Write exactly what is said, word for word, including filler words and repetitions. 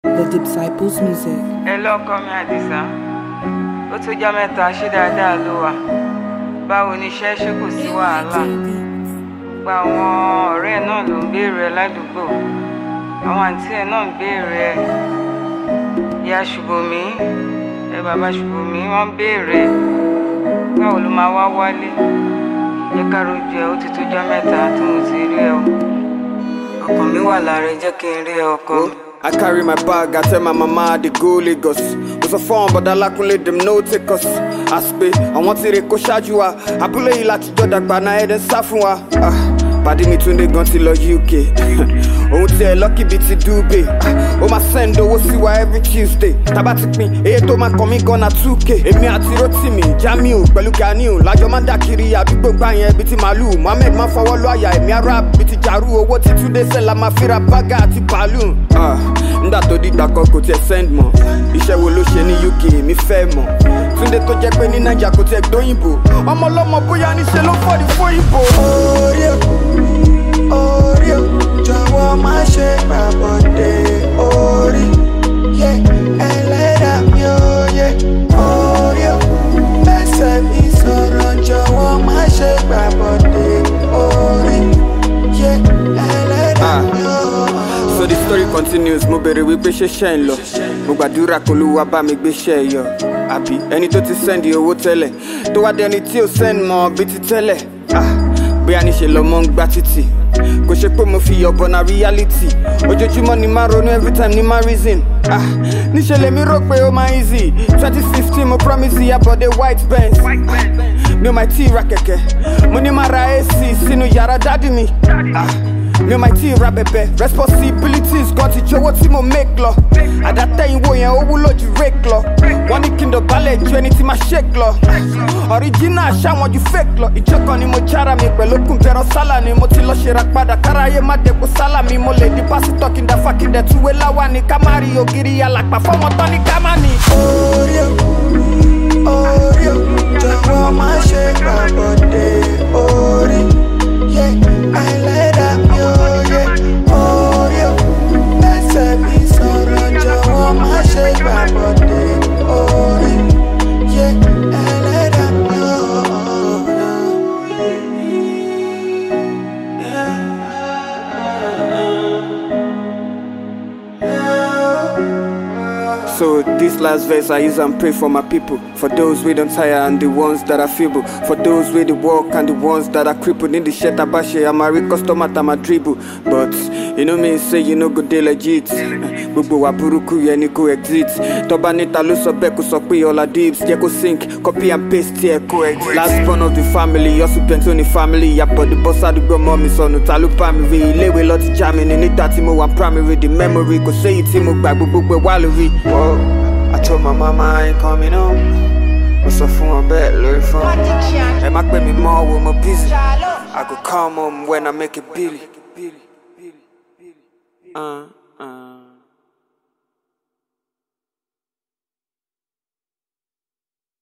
The Disciples Music. Hello, come here, Adisa. Ó tó jọ́ mẹ́ta ṣé dáadáa ló wà. Báwo ni iṣẹ́ ṣe kò sí wàhálà. Gba àwọn ọ̀rẹ́ náà ló ń béèrè ládùúgbò. Àwọn àǹtí ẹ̀ náà ń béèrè ẹ̀. Ìyá Ṣùbọ́mi, ẹ bàbá Ṣùbọ́mi wọ́n ń béèrè. Báwo ló máa wá wálé? Jẹ́ ká rojú ẹ, ó ti tó jọ́ mẹ́ta tí mo ti rí ẹ o. Ọkàn mi wà lára ẹ, jẹ́ kí n rí ẹ ọkọ mi. I carry my bag, I tell my mama they go Lagos. Was a phone, but I like to let them know take us. I spay, I want to go Shajua. I pull a lot to Jodak, but I had a Safua. Paddy me to the gun till U K. Oh, tell lucky bit to Dubai. Oh, my send, oh, see why every Tuesday. Tabatic me, eight to my comic on a two K. Emi ati rotimi, Jamiu, Belukaniu, Lajomanda Kiri, Abibo Banye, Biti Malu, Mohamed Mafawa Lawyer, Emi Arab, Biti Jaru, what it today sell a mafira baga, Tipalu. Ah, Ndato di dako kote send mo. Ishe wolo she ni U K, mi fe mo. Tunde to je pe ni Naija kote doyinbo. Omo lomo boya ni se lo for the foyibo. Oh, yeah. Oh, yeah. Jọ̀wọ́ má ṣe gbàbọ̀dé orí, yeah, ẹlẹ́dàá mi ò yẹ, orí ò, ẹsẹ̀ mi sọ̀rọ̀, jọ̀wọ́ má ṣe gbàbọ̀dé orí, yeah, ẹlẹ́dàá mi ò. So the story continues, mo bẹ̀rẹ̀ wípé ṣe ṣe ń lọ, mo gbàdúrà k'Olúwa bá mi gbé ṣe yọ, àbí ẹni tó ti send owó tẹ́lẹ̀, tó wá dẹni tí ò send mọ́ bí ti tẹ́lẹ̀, ah, bóyá níṣe lọ́mọ ń gbá títì. Kò ṣe pé mo fi yọ̀bọ̀ na reality. Ojoojúmọ́ ni máa ronú every time ni máa reason. Ah, níṣẹ́ lèmi rò pé ó máa easy. twenty fifteen mo promise ìyá bọ̀dé white Benz. Mi ò máa tí ì ra kẹ̀kẹ́. Mo ní máa ra A C sínú yàrá dádì mi. Ah, mi ò máa tí ì ra bẹ̀bẹ̀. Responsibilities kan ti jọ̀wọ́ tí mo make lọ. Àdátẹ̀yìnwó yẹn ó wúlò ju rake lọ. Wọ́n ní kí n dọ̀bálẹ̀ ju ẹni tí máa shake lọ. Original ṣáwọn ju fake lọ. Ìjọ kan ni mo jára mi pẹ̀lú okùn bẹ̀rọ sálà ni mo ti lọ ṣe ra padà. Káráyé má dẹ̀kun sálà mi. Mo lè di pásítọ̀ kí n dàfà kí n dẹ̀ túwé láwa ni. Ká má rí ògiri alàpà fọ́mọ tán ní ká má ní. Orí ò, orí ò, jọ̀wọ́ má ṣe gbàbọ̀dé orí, yeah, ẹlẹ́dàá mi ò yẹ, orí ò, ẹsẹ̀ mi sọ̀rọ̀, jọ̀wọ́ má ṣe gbàbọ̀dé orí, yeah, ẹlẹ́dàá mi ò. So this last verse I use and pray for my people. For those we don't tire and the ones that are feeble. For those with the walk and the ones that are crippled. In the shirt abashe, I'm a real customer, I'm a dribble. But you know me say you know go dey legit. Gbogbo wa buruku yẹn ni kò exit. Tọ́ba níta ló sọ bẹ́ẹ̀ kó sọ pé ọ̀la dips jẹ́ kó sink. Copy and paste here kò exit. Last born of the family, hustle plenty on the family. Yàpọ̀ the boss àdúgbò mọ́ mi sọnù ta ló pa mi rí. Iléèwé lọ ti Germany nígbà tí mo wà primary. The memory kò séyìí tí mo gbà gbogbo ẹ̀ wá lórí. I told my mama I ain't coming home. What's up for my bed, lórí phone? Ẹ má pè mí mọ́ wo mo busy. I go come home when I make it Billy. Uh.